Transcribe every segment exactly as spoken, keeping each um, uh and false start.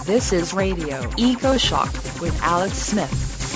This is Radio EcoShock with Alex Smith.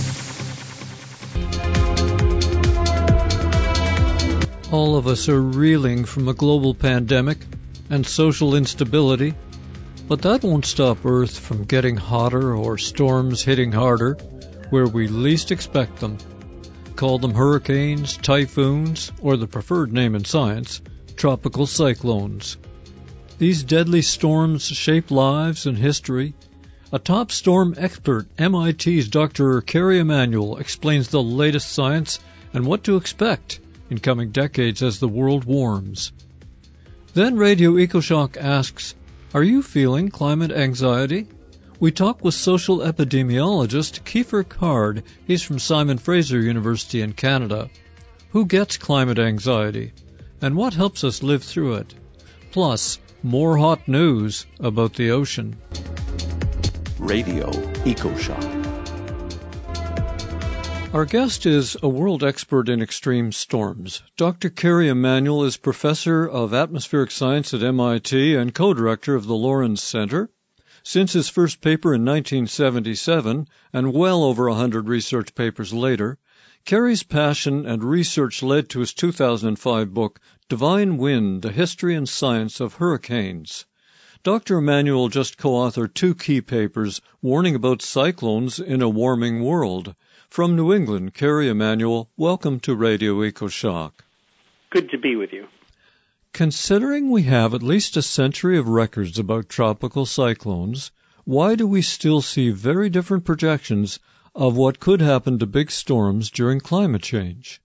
All of us are reeling from a global pandemic and social instability, but that won't stop Earth from getting hotter or storms hitting harder where we least expect them. Call them hurricanes, typhoons, or the preferred name in science, tropical cyclones. These deadly storms shape lives and history. A top storm expert, M I T's Doctor Kerry Emanuel, explains the latest science and what to expect in coming decades as the world warms. Then Radio EcoShock asks, are you feeling climate anxiety? We talk with social epidemiologist Kiefer Card. He's from Simon Fraser University in Canada. Who gets climate anxiety? And what helps us live through it? Plus, more hot news about the ocean. Radio EcoShock. Our guest is a world expert in extreme storms. Doctor Kerry Emanuel is professor of atmospheric science at M I T and co-director of the Lorenz Center. Since his first paper in nineteen seventy-seven, and well over a hundred research papers later, Kerry's passion and research led to his two thousand five book, Divine Wind, A History and Science of Hurricanes. Doctor Emanuel just co-authored two key papers warning about cyclones in a warming world. From New England, Kerry Emanuel, welcome to Radio EcoShock. Good to be with you. Considering we have at least a century of records about tropical cyclones, why do we still see very different projections of what could happen to big storms during climate change?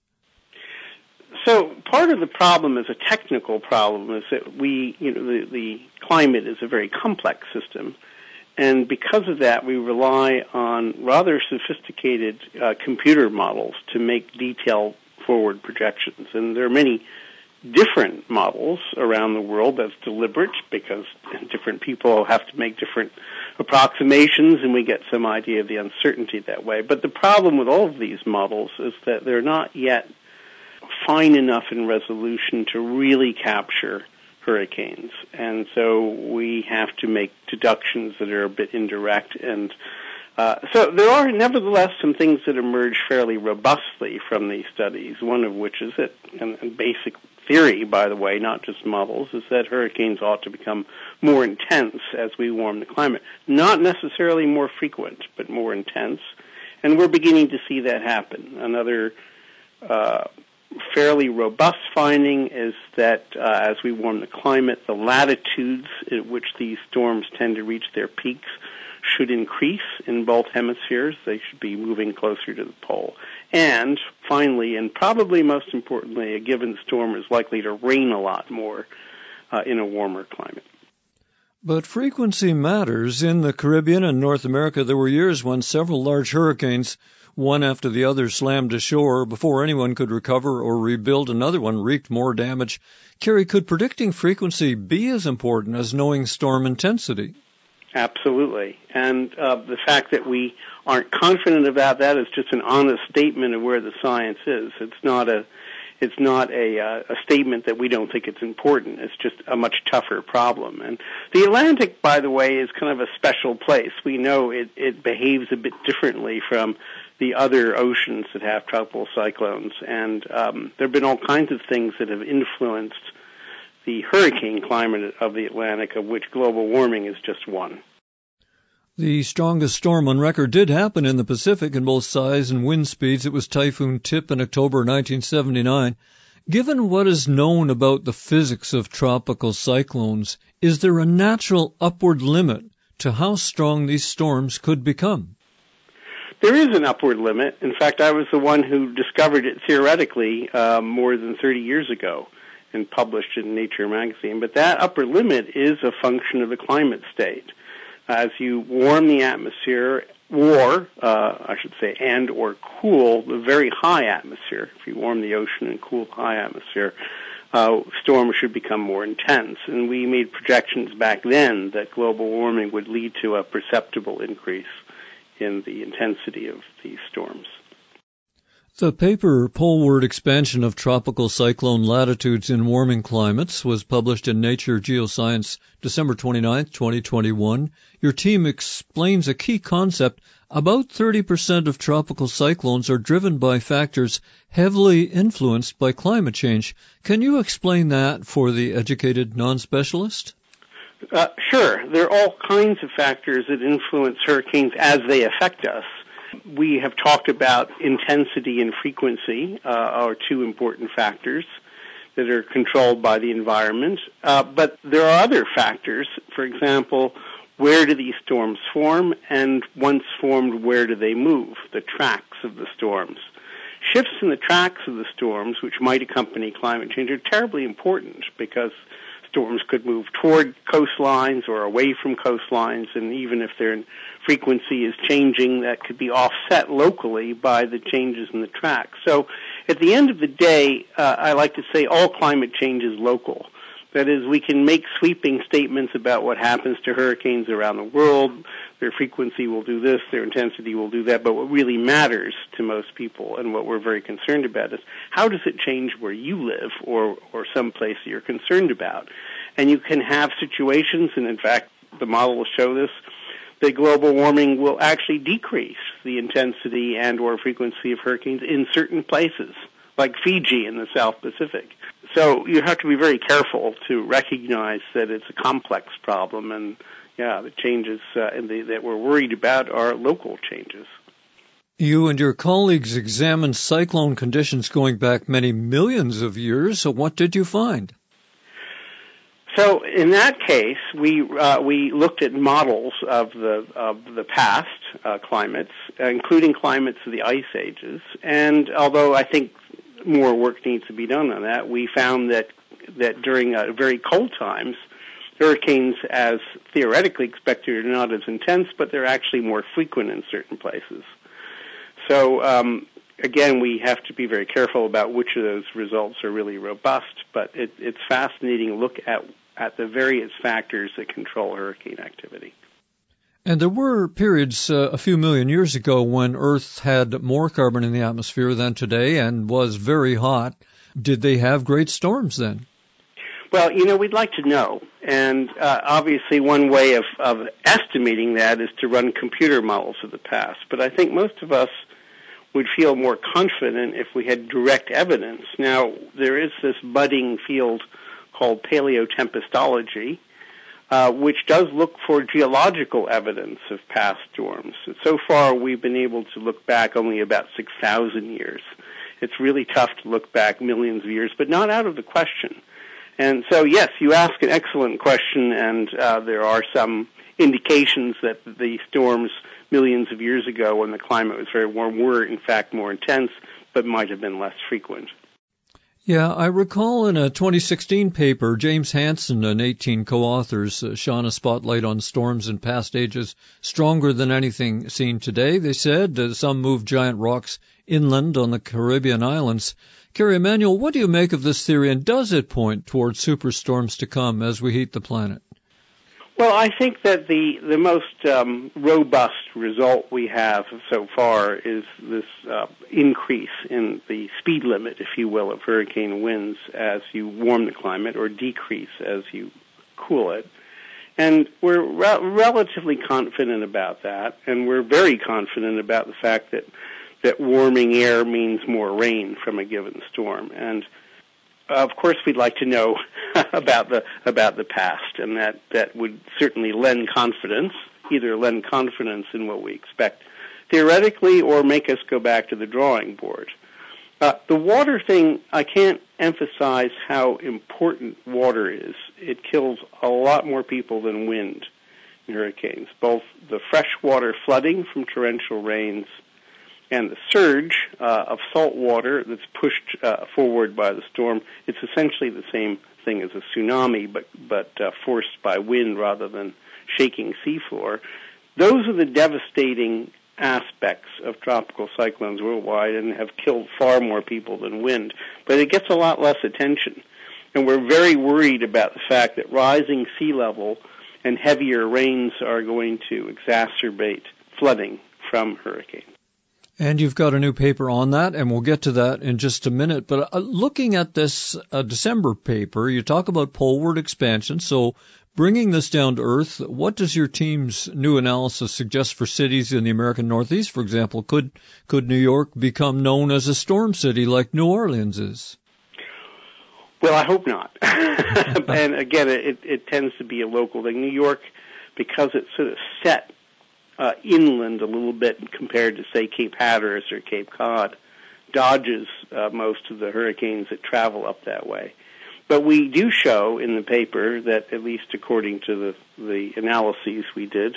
So part of the problem is a technical problem, is that we, you know, the, the climate is a very complex system. And because of that, we rely on rather sophisticated uh, computer models to make detailed forward projections. And there are many different models around the world. That's deliberate because different people have to make different approximations, and we get some idea of the uncertainty that way. But the problem with all of these models is that they're not yet fine enough in resolution to really capture hurricanes. And so we have to make deductions that are a bit indirect. And uh, so there are nevertheless some things that emerge fairly robustly from these studies, one of which is that, and, and basic theory, by the way, not just models, is that hurricanes ought to become more intense as we warm the climate. Not necessarily more frequent, but more intense. And we're beginning to see that happen. Another uh, fairly robust finding is that uh, as we warm the climate, the latitudes at which these storms tend to reach their peaks should increase in both hemispheres. They should be moving closer to the pole. And finally, and probably most importantly, a given storm is likely to rain a lot more uh, in a warmer climate. But frequency matters. In the Caribbean and North America, there were years when several large hurricanes, one after the other, slammed ashore before anyone could recover or rebuild. Another one wreaked more damage. Kerry, could predicting frequency be as important as knowing storm intensity? Absolutely. And uh, the fact that we aren't confident about that is just an honest statement of where the science is. It's not a It's not a, uh, a statement that we don't think it's important. It's just a much tougher problem. And the Atlantic, by the way, is kind of a special place. We know it, it behaves a bit differently from the other oceans that have tropical cyclones. And um, there have been all kinds of things that have influenced the hurricane climate of the Atlantic, of which global warming is just one. The strongest storm on record did happen in the Pacific in both size and wind speeds. It was Typhoon Tip in October nineteen seventy-nine. Given what is known about the physics of tropical cyclones, is there a natural upward limit to how strong these storms could become? There is an upward limit. In fact, I was the one who discovered it theoretically uh, more than thirty years ago and published it in Nature magazine. But that upper limit is a function of the climate state. As you warm the atmosphere, or, uh, I should say, and or cool the very high atmosphere, if you warm the ocean and cool the high atmosphere, uh, storms should become more intense. And we made projections back then that global warming would lead to a perceptible increase in the intensity of these storms. The paper Poleward Expansion of Tropical Cyclone Latitudes in Warming Climates was published in Nature Geoscience December twenty-ninth, twenty twenty-one. Your team explains a key concept. About thirty percent of tropical cyclones are driven by factors heavily influenced by climate change. Can you explain that for the educated non-specialist? Uh, sure. There are all kinds of factors that influence hurricanes as they affect us. We have talked about intensity and frequency uh, are two important factors that are controlled by the environment. Uh, but there are other factors. For example, where do these storms form? And once formed, where do they move? The tracks of the storms. Shifts in the tracks of the storms, which might accompany climate change, are terribly important because storms could move toward coastlines or away from coastlines, and even if their frequency is changing, that could be offset locally by the changes in the track. So at the end of the day, uh, I like to say all climate change is local. That is, we can make sweeping statements about what happens to hurricanes around the world. Their frequency will do this, their intensity will do that, but what really matters to most people and what we're very concerned about is how does it change where you live or, or some place that you're concerned about. And you can have situations, and in fact, the model will show this, that global warming will actually decrease the intensity and or frequency of hurricanes in certain places, like Fiji in the South Pacific. So you have to be very careful to recognize that it's a complex problem, and yeah, the changes uh, in the, that we're worried about are local changes. You and your colleagues examined cyclone conditions going back many millions of years. So what did you find? So in that case, we uh, we looked at models of the of the past uh, climates, uh, including climates of the ice ages. And although I think more work needs to be done on that, we found that that during uh, very cold times, hurricanes, as theoretically expected, are not as intense, but they're actually more frequent in certain places. So um, again, we have to be very careful about which of those results are really robust. But it, it's fascinating to look at at the various factors that control hurricane activity. And there were periods uh, a few million years ago when Earth had more carbon in the atmosphere than today and was very hot. Did they have great storms then? Well, you know, we'd like to know. And uh, obviously one way of, of estimating that is to run computer models of the past. But I think most of us would feel more confident if we had direct evidence. Now, there is this budding field called paleotempestology, uh, which does look for geological evidence of past storms. And so far, we've been able to look back only about six thousand years. It's really tough to look back millions of years, but not out of the question. And so, yes, you ask an excellent question, and uh, there are some indications that the storms millions of years ago when the climate was very warm were, in fact, more intense, but might have been less frequent. Yeah, I recall in a twenty sixteen paper, James Hansen and eighteen co-authors uh, shone a spotlight on storms in past ages stronger than anything seen today. They said uh, some moved giant rocks inland on the Caribbean islands. Kerry Emanuel, what do you make of this theory, and does it point towards superstorms to come as we heat the planet? Well, I think that the, the most um, robust result we have so far is this uh, increase in the speed limit, if you will, of hurricane winds as you warm the climate, or decrease as you cool it. And we're re- relatively confident about that, and we're very confident about the fact that, that warming air means more rain from a given storm. And Uh, of course, we'd like to know about the about the past, and that, that would certainly lend confidence, either lend confidence in what we expect theoretically or make us go back to the drawing board. Uh, the water thing, I can't emphasize how important water is. It kills a lot more people than wind in hurricanes, both the freshwater flooding from torrential rains and the surge uh, of salt water that's pushed uh, forward by the storm. It's essentially the same thing as a tsunami, but but uh, forced by wind rather than shaking seafloor. Those are the devastating aspects of tropical cyclones worldwide and have killed far more people than wind. But it gets a lot less attention. And we're very worried about the fact that rising sea level and heavier rains are going to exacerbate flooding from hurricanes. And you've got a new paper on that, and we'll get to that in just a minute. But uh, looking at this uh, December paper, you talk about poleward expansion. So bringing this down to earth, what does your team's new analysis suggest for cities in the American Northeast, for example? Could could New York become known as a storm city like New Orleans is? Well, I hope not. And again, it, it tends to be a local thing. New York, because it's sort of set uh, inland a little bit compared to, say, Cape Hatteras or Cape Cod, dodges uh, most of the hurricanes that travel up that way. But we do show in the paper that, at least according to the, the analyses we did,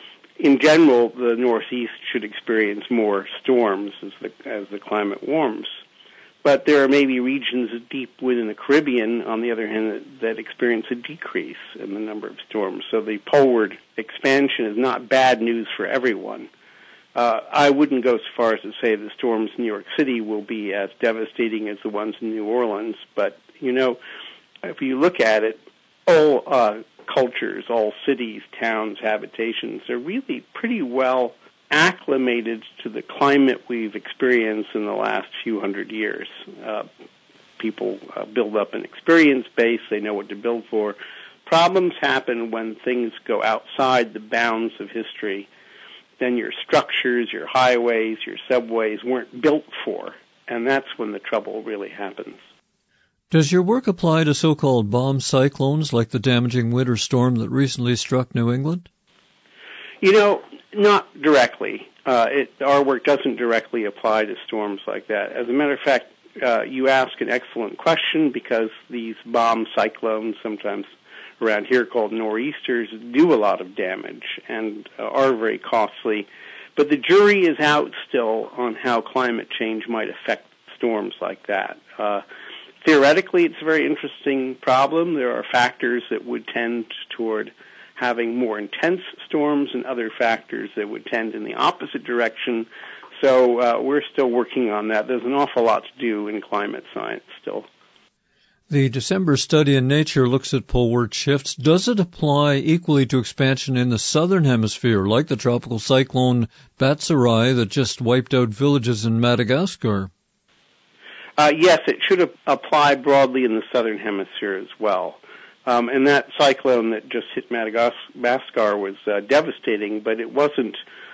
in general, the Northeast should experience more storms as the, as the climate warms. But there are maybe regions deep within the Caribbean, on the other hand, that, that experience a decrease in the number of storms. So the poleward expansion is not bad news for everyone. Uh, I wouldn't go so far as to say the storms in New York City will be as devastating as the ones in New Orleans, but, you know, if you look at it, all uh, cultures, all cities, towns, habitations are really pretty well acclimated to the climate we've experienced in the last few hundred years. Uh, people uh, build up an experience base. They know what to build for. Problems happen when things go outside the bounds of history. Then your structures, your highways, your subways weren't built for, and that's when the trouble really happens. Does your work apply to so-called bomb cyclones like the damaging winter storm that recently struck New England? You know, not directly. Uh, it, our work doesn't directly apply to storms like that. As a matter of fact, uh, you ask an excellent question, because these bomb cyclones, sometimes around here called nor'easters, do a lot of damage and uh, are very costly. But the jury is out still on how climate change might affect storms like that. Uh, theoretically, it's a very interesting problem. There are factors that would tend toward having more intense storms and other factors that would tend in the opposite direction. So uh, we're still working on that. There's an awful lot to do in climate science still. The December study in Nature looks at poleward shifts. Does it apply equally to expansion in the southern hemisphere, like the tropical cyclone Batsirai that just wiped out villages in Madagascar? Uh, yes, it should apply broadly in the southern hemisphere as well. Um, and that cyclone that just hit Madagascar was uh, devastating, but it wasn't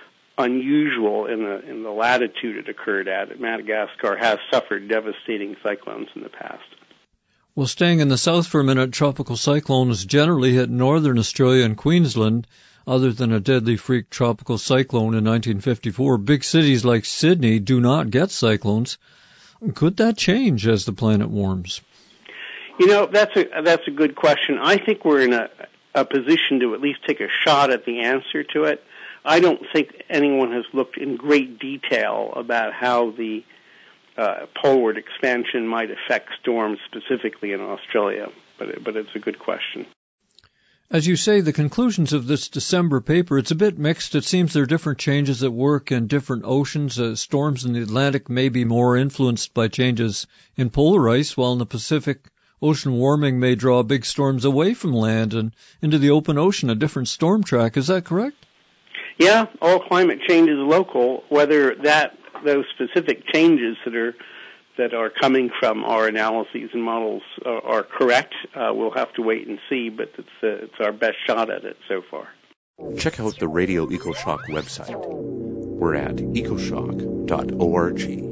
unusual in the in the latitude it occurred at. Madagascar has suffered devastating cyclones in the past. Well, staying in the south for a minute, tropical cyclones generally hit northern Australia and Queensland. Other than a deadly freak tropical cyclone in nineteen fifty-four, big cities like Sydney do not get cyclones. Could that change as the planet warms? You know, that's a that's a good question. I think we're in a, a position to at least take a shot at the answer to it. I don't think anyone has looked in great detail about how the uh, poleward expansion might affect storms specifically in Australia, but it, but it's a good question. As you say, the conclusions of this December paper, it's a bit mixed. It seems there are different changes at work in different oceans. Uh, storms in the Atlantic may be more influenced by changes in polar ice, while in the Pacific, ocean warming may draw big storms away from land and into the open ocean, a different storm track. Is that correct? Yeah, all climate change is local. Whether that those specific changes that are that are coming from our analyses and models are, are correct, uh, we'll have to wait and see, but it's uh, it's our best shot at it so far. Check out the Radio EcoShock website. We're at ecoshock dot org.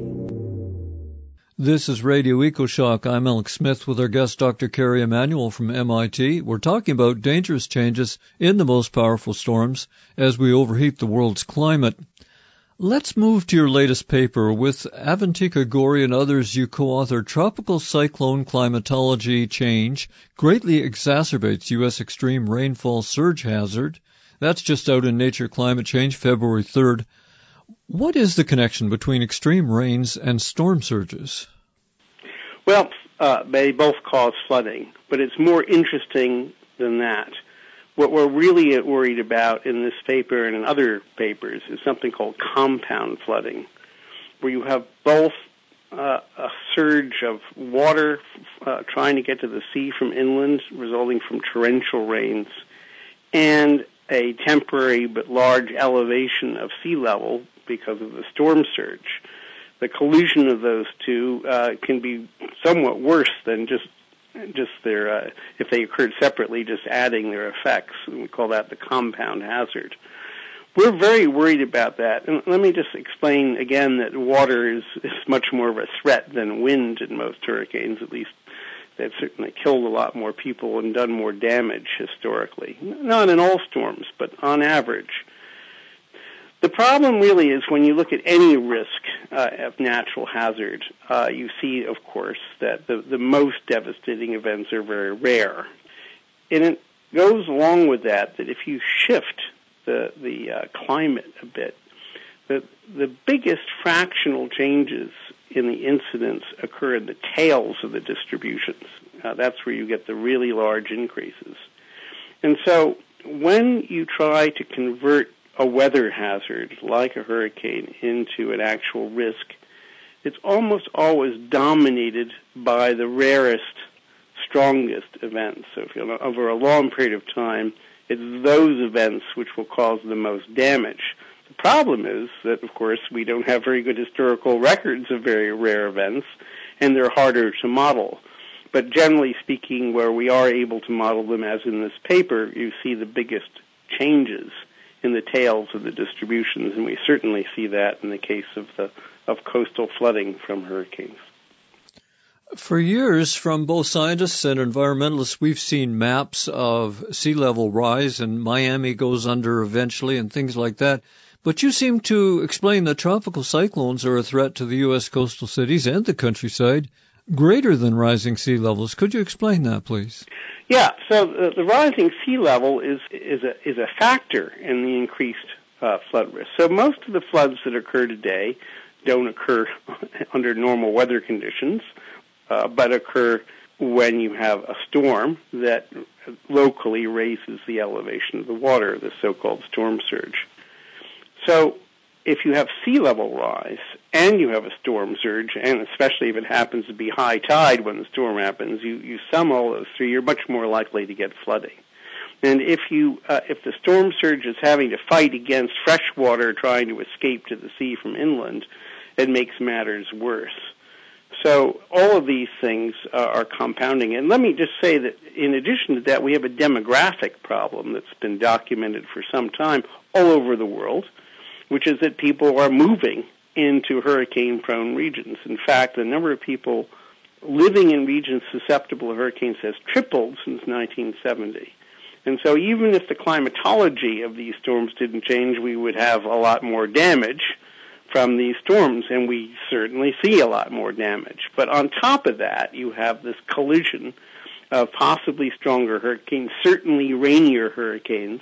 This is Radio EcoShock. I'm Alex Smith with our guest, Doctor Kerry Emanuel from M I T. We're talking about dangerous changes in the most powerful storms as we overheat the world's climate. Let's move to your latest paper. With Avantika Gori and others, you co-authored Tropical Cyclone Climatology Change Greatly Exacerbates U S Extreme Rainfall Surge Hazard. That's just out in Nature Climate Change, February third. What is the connection between extreme rains and storm surges? Well, uh, they both cause flooding, but it's more interesting than that. What we're really worried about in this paper and in other papers is something called compound flooding, where you have both uh, a surge of water uh, trying to get to the sea from inland, resulting from torrential rains, and a temporary but large elevation of sea level because of the storm surge. The collision of those two uh, can be somewhat worse than just just their, uh, if they occurred separately, just adding their effects. And we call that the compound hazard. We're very worried about that. And let me just explain again that water is, is much more of a threat than wind in most hurricanes. At least they've certainly killed a lot more people and done more damage historically. Not in all storms, but on average. The problem really is when you look at any risk uh, of natural hazard, uh, you see, of course, that the, the most devastating events are very rare. And it goes along with that that if you shift the, the uh, climate a bit, the, the biggest fractional changes in the incidence occur in the tails of the distributions. Uh, that's where you get the really large increases. And so when you try to convert a weather hazard like a hurricane into an actual risk, it's almost always dominated by the rarest, strongest events. So if you know, over a long period of time, it's those events which will cause the most damage. The problem is that, of course, we don't have very good historical records of very rare events, and they're harder to model. But generally speaking, where we are able to model them, as in this paper, you see the biggest changes in the tails of the distributions, and we certainly see that in the case of the of coastal flooding from hurricanes. For years, from both scientists and environmentalists, we've seen maps of sea level rise, and Miami goes under eventually, and things like that. But you seem to explain that tropical cyclones are a threat to the U S coastal cities and the countryside greater than rising sea levels. Could you explain that, please? Yeah, so the, the rising sea level is is a is a factor in the increased uh, flood risk. So most of the floods that occur today don't occur under normal weather conditions, uh, but occur when you have a storm that locally raises the elevation of the water, the so-called storm surge. So if you have sea level rise and you have a storm surge, and especially if it happens to be high tide when the storm happens, you, you sum all those three, you're much more likely to get flooding. And if you uh, if the storm surge is having to fight against fresh water trying to escape to the sea from inland, it makes matters worse. So all of these things uh, are compounding. And let me just say that in addition to that, we have a demographic problem that's been documented for some time all over the world, which is that people are moving into hurricane-prone regions. In fact, the number of people living in regions susceptible to hurricanes has tripled since nineteen seventy. And so even if the climatology of these storms didn't change, we would have a lot more damage from these storms, and we certainly see a lot more damage. But on top of that, you have this collision of possibly stronger hurricanes, certainly rainier hurricanes,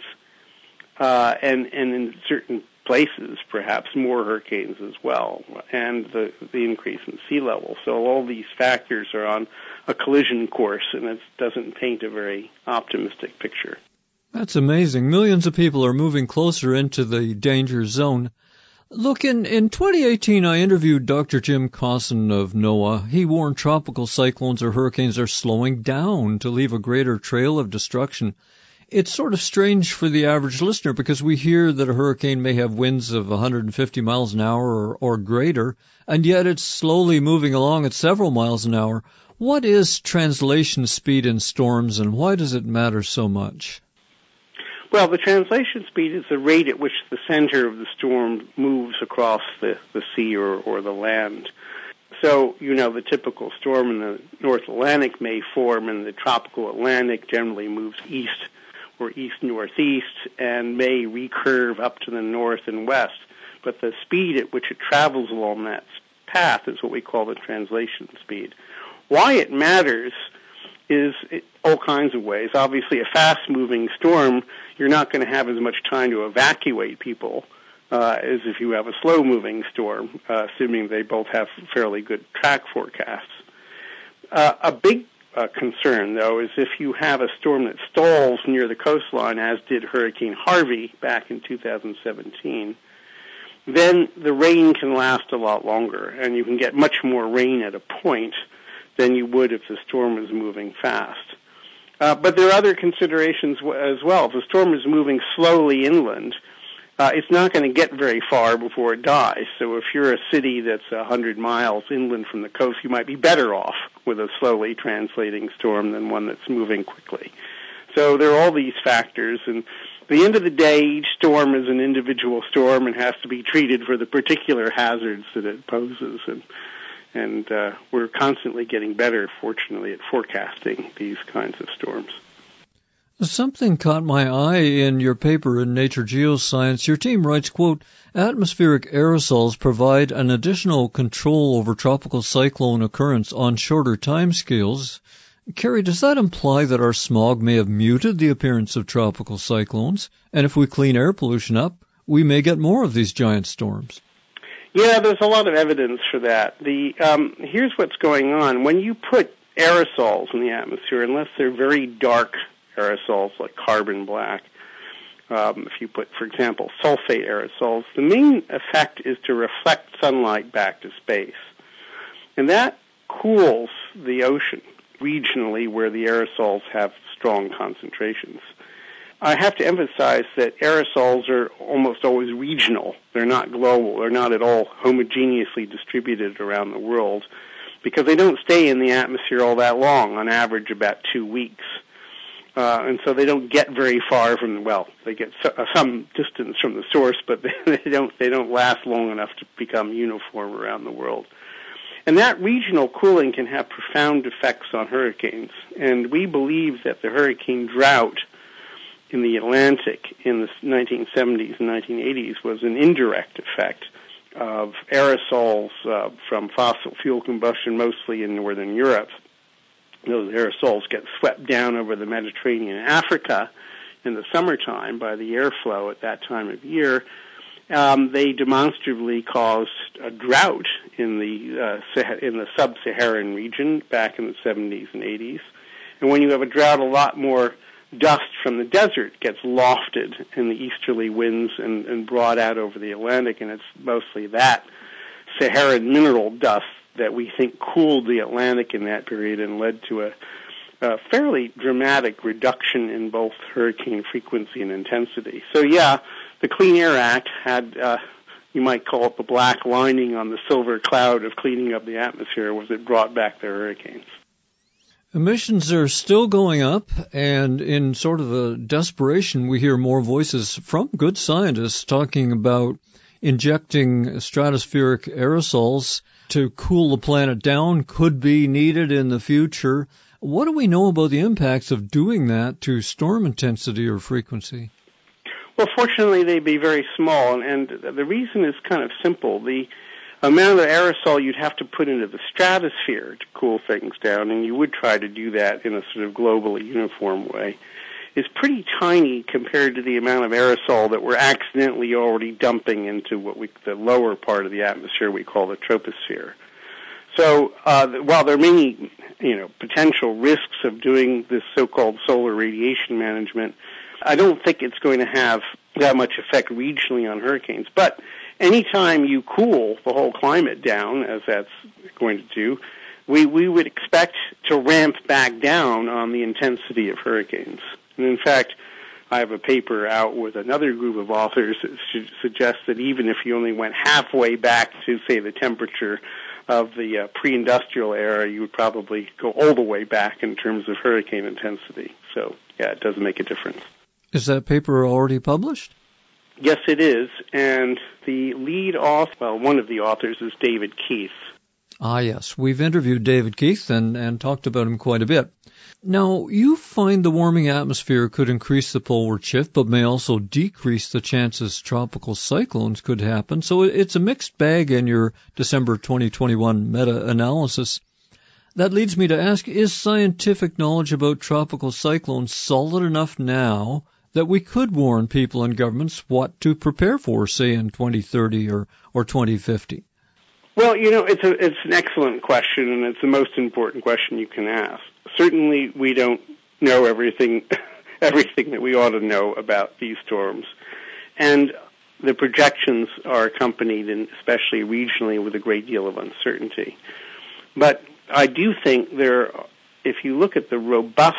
uh, and, and in certain places, perhaps more hurricanes as well, and the, the increase in sea level. So all these factors are on a collision course, and it doesn't paint a very optimistic picture. That's amazing. Millions of people are moving closer into the danger zone. Look, in, in twenty eighteen, I interviewed Doctor Jim Cosson of NOAA. He warned tropical cyclones or hurricanes are slowing down to leave a greater trail of destruction. It's sort of strange for the average listener because we hear that a hurricane may have winds of one hundred fifty miles an hour or, or greater, and yet it's slowly moving along at several miles an hour. What is translation speed in storms, and why does it matter so much? Well, the translation speed is the rate at which the center of the storm moves across the, the sea or, or the land. So, you know, the typical storm in the North Atlantic may form, and the tropical Atlantic generally moves east or east-northeast and may recurve up to the north and west. But the speed at which it travels along that path is what we call the translation speed. Why it matters is all kinds of ways. Obviously, a fast-moving storm, you're not going to have as much time to evacuate people uh, as if you have a slow-moving storm, uh, assuming they both have fairly good track forecasts. Uh, a big uh, concern, though, is if you have a storm that stalls near the coastline, as did Hurricane Harvey back in two thousand seventeen, then the rain can last a lot longer, and you can get much more rain at a point than you would if the storm is moving fast. Uh, but there are other considerations w- as well. If the storm is moving slowly inland, uh, it's not going to get very far before it dies. So if you're a city that's one hundred miles inland from the coast, you might be better off with a slowly translating storm than one that's moving quickly. So there are all these factors, and at the end of the day, each storm is an individual storm and has to be treated for the particular hazards that it poses. And, and uh, we're constantly getting better, fortunately, at forecasting these kinds of storms. Something caught my eye in your paper in Nature Geoscience. Your team writes, quote, atmospheric aerosols provide an additional control over tropical cyclone occurrence on shorter timescales. Kerry, does that imply that our smog may have muted the appearance of tropical cyclones? And if we clean air pollution up, we may get more of these giant storms? Yeah, there's a lot of evidence for that. The um, here's what's going on. When you put aerosols in the atmosphere, unless they're very dark aerosols like carbon black, um, if you put, for example, sulfate aerosols, the main effect is to reflect sunlight back to space. And that cools the ocean regionally where the aerosols have strong concentrations. I have to emphasize that aerosols are almost always regional. They're not global. They're not at all homogeneously distributed around the world because they don't stay in the atmosphere all that long, on average about two weeks. Uh, and so they don't get very far from, well, they get so, uh, some distance from the source, but they, they don't they don't last long enough to become uniform around the world. And that regional cooling can have profound effects on hurricanes. And we believe that the hurricane drought in the Atlantic in the nineteen seventies and nineteen eighties was an indirect effect of aerosols uh, from fossil fuel combustion, mostly in northern Europe. Those aerosols get swept down over the Mediterranean and Africa in the summertime by the airflow at that time of year. Um, they demonstrably caused a drought in the uh, in the sub-Saharan region back in the seventies and eighties. And when you have a drought, a lot more dust from the desert gets lofted in the easterly winds and, and brought out over the Atlantic, and it's mostly that Saharan mineral dust that we think cooled the Atlantic in that period and led to a, a fairly dramatic reduction in both hurricane frequency and intensity. So, yeah, the Clean Air Act had, uh, you might call it the black lining on the silver cloud of cleaning up the atmosphere, was it brought back the hurricanes. Emissions are still going up, and in sort of a desperation, we hear more voices from good scientists talking about injecting stratospheric aerosols to cool the planet down could be needed in the future. What do we know about the impacts of doing that to storm intensity or frequency? Well, fortunately, they'd be very small, and, and the reason is kind of simple. The amount of aerosol you'd have to put into the stratosphere to cool things down, and you would try to do that in a sort of globally uniform way, is pretty tiny compared to the amount of aerosol that we're accidentally already dumping into what we, the lower part of the atmosphere we call the troposphere. So uh, while there are many, you know, potential risks of doing this so-called solar radiation management, I don't think it's going to have that much effect regionally on hurricanes. But anytime you cool the whole climate down, as that's going to do, we, we would expect to ramp back down on the intensity of hurricanes. And in fact, I have a paper out with another group of authors that su- suggests that even if you only went halfway back to, say, the temperature of the uh, pre-industrial era, you would probably go all the way back in terms of hurricane intensity. So, yeah, it does make a difference. Is that paper already published? Yes, it is. And the lead author, well, one of the authors is David Keith. Ah, yes. We've interviewed David Keith and, and talked about him quite a bit. Now, you find the warming atmosphere could increase the poleward shift, but may also decrease the chances tropical cyclones could happen. So it's a mixed bag in your December twenty twenty-one meta-analysis. That leads me to ask, is scientific knowledge about tropical cyclones solid enough now that we could warn people and governments what to prepare for, say, in twenty thirty or, or twenty fifty? Well, you know, it's a, it's an excellent question, and it's the most important question you can ask. Certainly, we don't know everything, everything that we ought to know about these storms, and the projections are accompanied, and especially regionally, with a great deal of uncertainty. But I do think there, if you look at the robust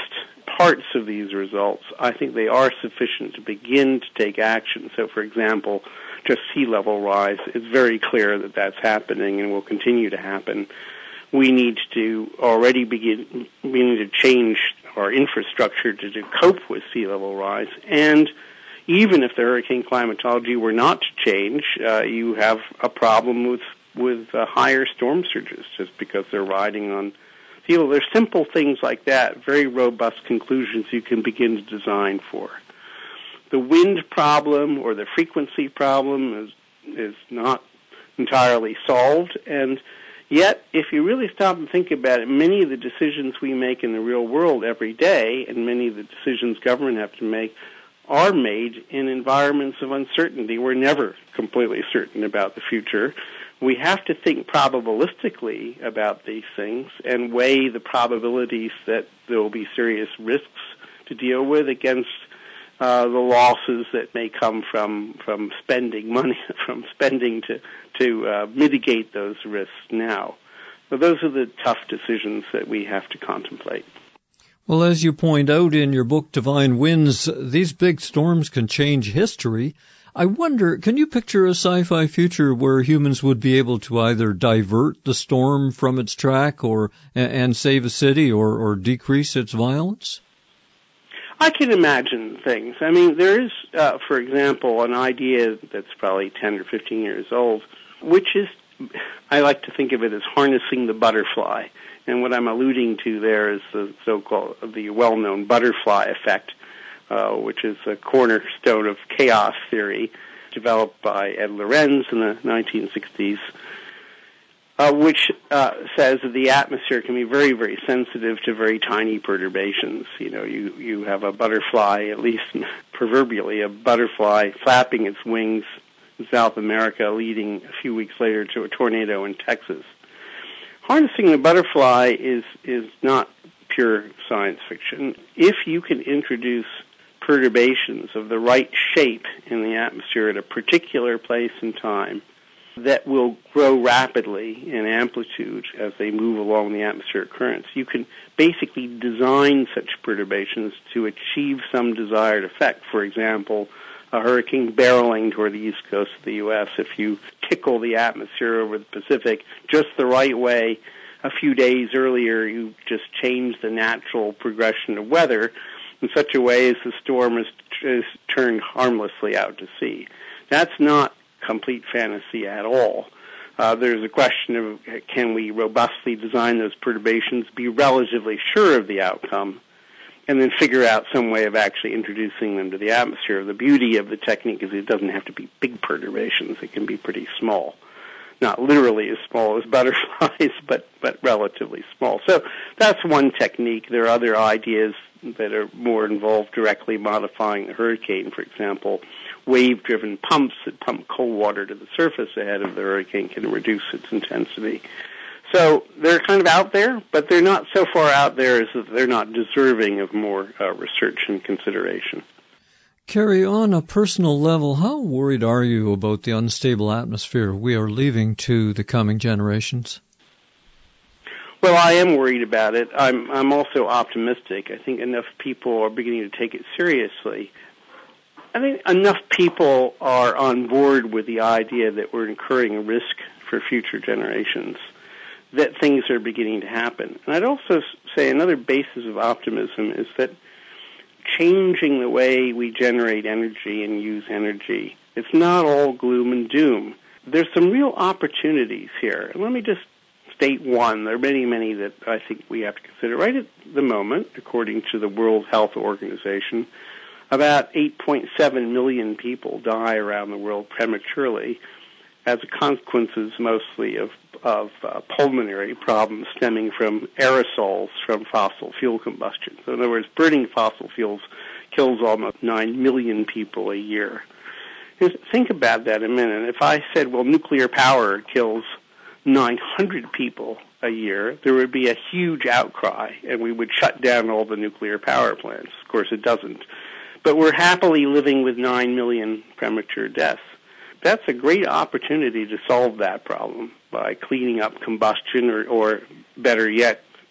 parts of these results, I think they are sufficient to begin to take action. So, for example, just sea level rise, it's very clear that that's happening and will continue to happen. We need to already begin, we need to change our infrastructure to, to cope with sea level rise. And even if the hurricane climatology were not to change, uh, you have a problem with, with uh, higher storm surges just because they're riding on sea level. There's simple things like that, very robust conclusions you can begin to design for. The wind problem or the frequency problem is is not entirely solved, and yet, if you really stop and think about it, many of the decisions we make in the real world every day, and many of the decisions government have to make, are made in environments of uncertainty. We're never completely certain about the future. We have to think probabilistically about these things and weigh the probabilities that there will be serious risks to deal with against Uh, the losses that may come from from spending money, from spending to to uh, mitigate those risks now. So those are the tough decisions that we have to contemplate. Well, as you point out in your book, Divine Winds, these big storms can change history. I wonder, can you picture a sci-fi future where humans would be able to either divert the storm from its track or and save a city or, or decrease its violence? I can imagine things. I mean, there is, uh, for example, an idea that's probably ten or fifteen years old, which is, I like to think of it as harnessing the butterfly. And what I'm alluding to there is the so-called, the well-known butterfly effect, uh, which is a cornerstone of chaos theory developed by Ed Lorenz in the nineteen sixties. Uh, which uh, says that the atmosphere can be very, very sensitive to very tiny perturbations. You know, you, you have a butterfly, at least proverbially, a butterfly flapping its wings in South America, leading a few weeks later to a tornado in Texas. Harnessing the butterfly is, is not pure science fiction. If you can introduce perturbations of the right shape in the atmosphere at a particular place and time, that will grow rapidly in amplitude as they move along the atmospheric currents. You can basically design such perturbations to achieve some desired effect. For example, a hurricane barreling toward the east coast of the U S, if you tickle the atmosphere over the Pacific just the right way, a few days earlier, you just change the natural progression of weather in such a way as the storm is, is turned harmlessly out to sea. That's not complete fantasy at all. Uh, there's a question of can we robustly design those perturbations, be relatively sure of the outcome, and then figure out some way of actually introducing them to the atmosphere. The beauty of the technique is it doesn't have to be big perturbations. It can be pretty small. Not literally as small as butterflies, but, but relatively small. So that's one technique. There are other ideas that are more involved directly modifying the hurricane. For example, wave-driven pumps that pump cold water to the surface ahead of the hurricane can reduce its intensity. So they're kind of out there, but they're not so far out there as that they're not deserving of more uh, research and consideration. Kerry, on a personal level, how worried are you about the unstable atmosphere we are leaving to the coming generations? Well, I am worried about it. I'm, I'm also optimistic. I think enough people are beginning to take it seriously. I think enough people are on board with the idea that we're incurring a risk for future generations, that things are beginning to happen. And I'd also say another basis of optimism is that changing the way we generate energy and use energy, it's not all gloom and doom. There's some real opportunities here. And let me just state one. There are many, many that I think we have to consider. Right at the moment, according to the World Health Organization, about eight point seven million people die around the world prematurely as a consequences mostly of, of uh, pulmonary problems stemming from aerosols from fossil fuel combustion. So in other words, burning fossil fuels kills almost nine million people a year. Just think about that a minute. If I said, well, nuclear power kills nine hundred people a year, there would be a huge outcry, and we would shut down all the nuclear power plants. Of course, it doesn't. But we're happily living with nine million premature deaths. That's a great opportunity to solve that problem by cleaning up combustion or, or better yet,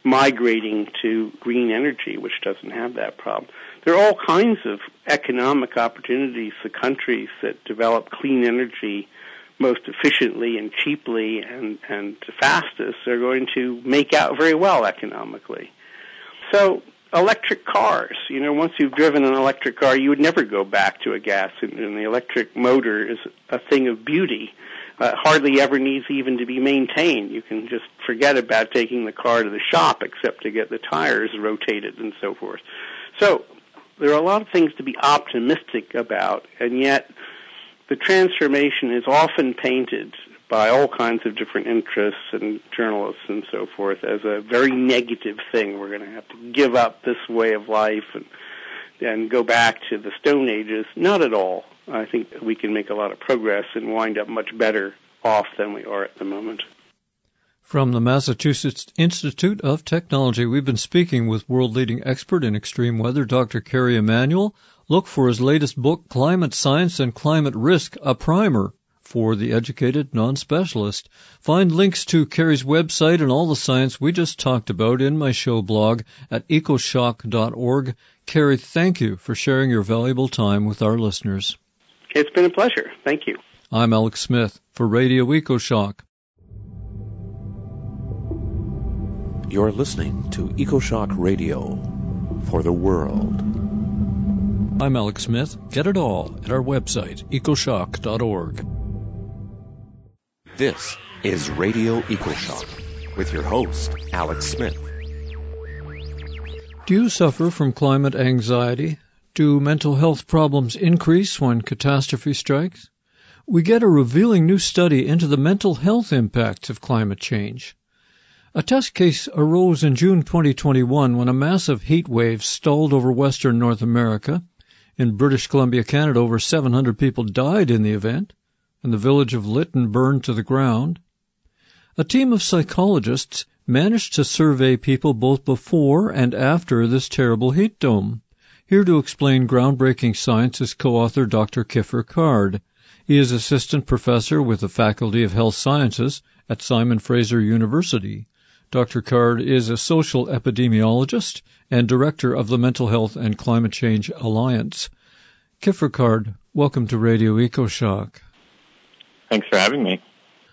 migrating to green energy, which doesn't have that problem. There are all kinds of economic opportunities for countries that develop clean energy most efficiently and cheaply and, and fastest are going to make out very well economically. So electric cars, you know, once you've driven an electric car, you would never go back to a gas engine. The electric motor is a thing of beauty. Uh, hardly ever needs even to be maintained. You can just forget about taking the car to the shop except to get the tires rotated and so forth. So there are a lot of things to be optimistic about, and yet the transformation is often painted by all kinds of different interests and journalists and so forth as a very negative thing. We're going to have to give up this way of life and, and go back to the Stone Ages. Not at all. I think we can make a lot of progress and wind up much better off than we are at the moment. From the Massachusetts Institute of Technology, we've been speaking with world-leading expert in extreme weather, Doctor Kerry Emanuel. Look for his latest book, Climate Science and Climate Risk, a primer for the educated non-specialist. Find links to Kerry's website and all the science we just talked about in my show blog at ecoshock dot org. Kerry, thank you for sharing your valuable time with our listeners. It's been a pleasure. Thank you. I'm Alex Smith for Radio EcoShock. You're listening to EcoShock Radio for the world. I'm Alex Smith. Get it all at our website, ecoshock dot org. This is Radio EcoShock with your host, Alex Smith. Do you suffer from climate anxiety? Do mental health problems increase when catastrophe strikes? We get a revealing new study into the mental health impacts of climate change. A test case arose in June twenty twenty-one when a massive heat wave stalled over western North America. In British Columbia, Canada, over seven hundred people died in the event, and the village of Lytton burned to the ground. A team of psychologists managed to survey people both before and after this terrible heat dome. Here to explain groundbreaking science is co-author Doctor Kiffer Card. He is assistant professor with the Faculty of Health Sciences at Simon Fraser University. Doctor Card is a social epidemiologist and director of the Mental Health and Climate Change Alliance. Kiffer Card, welcome to Radio EcoShock. Thanks for having me.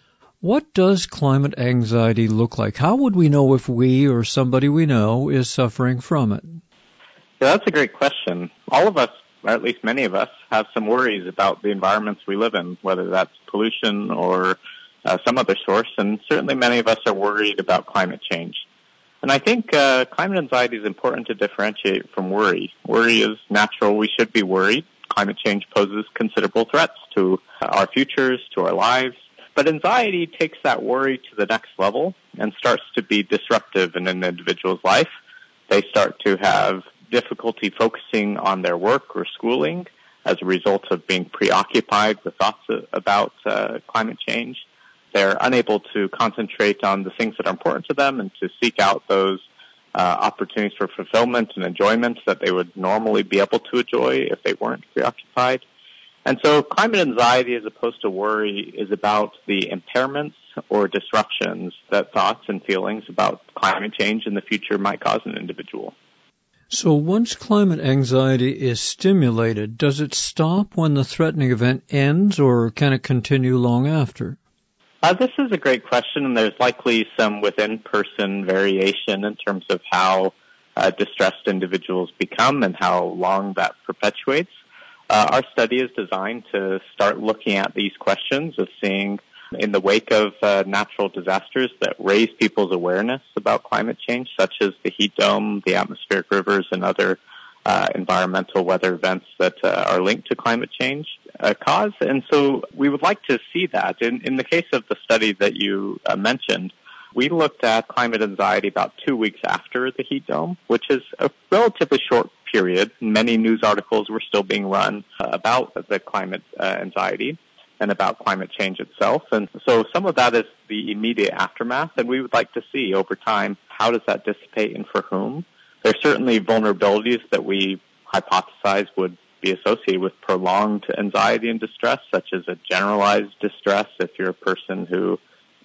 What does climate anxiety look like? How would we know if we or somebody we know is suffering from it? Yeah, that's a great question. All of us, or at least many of us, have some worries about the environments we live in, whether that's pollution or uh, some other source, and certainly many of us are worried about climate change. And I think uh, climate anxiety is important to differentiate from worry. Worry is natural. We should be worried. Climate change poses considerable threats to our futures, to our lives. But anxiety takes that worry to the next level and starts to be disruptive in an individual's life. They start to have difficulty focusing on their work or schooling as a result of being preoccupied with thoughts about uh, climate change. They're unable to concentrate on the things that are important to them and to seek out those uh, opportunities for fulfillment and enjoyment that they would normally be able to enjoy if they weren't preoccupied. And so climate anxiety, as opposed to worry, is about the impairments or disruptions that thoughts and feelings about climate change in the future might cause an individual. So once climate anxiety is stimulated, does it stop when the threatening event ends, or can it continue long after? Uh, this is a great question, and there's likely some within-person variation in terms of how uh, distressed individuals become and how long that perpetuates. Uh, our study is designed to start looking at these questions of seeing, in the wake of uh, natural disasters that raise people's awareness about climate change, such as the heat dome, the atmospheric rivers, and other uh, environmental weather events that uh, are linked to climate change uh, cause. And so we would like to see that. In, in the case of the study that you uh, mentioned, we looked at climate anxiety about two weeks after the heat dome, which is a relatively short period. Many news articles were still being run uh, about the climate uh, anxiety and about climate change itself. And so some of that is the immediate aftermath, and we would like to see over time, how does that dissipate and for whom? There are certainly vulnerabilities that we hypothesize would be associated with prolonged anxiety and distress, such as a generalized distress if you're a person who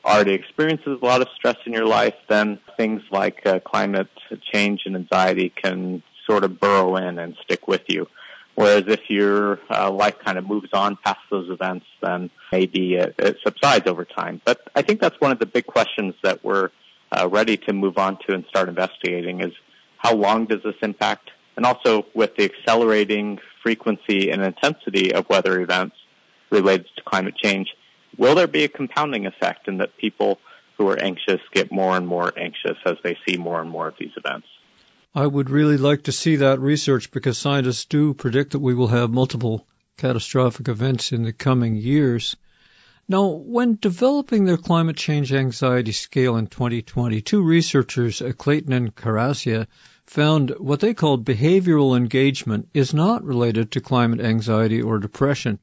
already experiences a lot of stress in your life, then things like uh, climate change and anxiety can sort of burrow in and stick with you. Whereas if your uh, life kind of moves on past those events, then maybe it, it subsides over time. But I think that's one of the big questions that we're uh, ready to move on to and start investigating is how long does this impact? And also with the accelerating frequency and intensity of weather events related to climate change, will there be a compounding effect in that people who are anxious get more and more anxious as they see more and more of these events? I would really like to see that research because scientists do predict that we will have multiple catastrophic events in the coming years. Now, when developing their climate change anxiety scale in twenty twenty, two researchers, Clayton and Karasia, found what they called behavioral engagement is not related to climate anxiety or depression.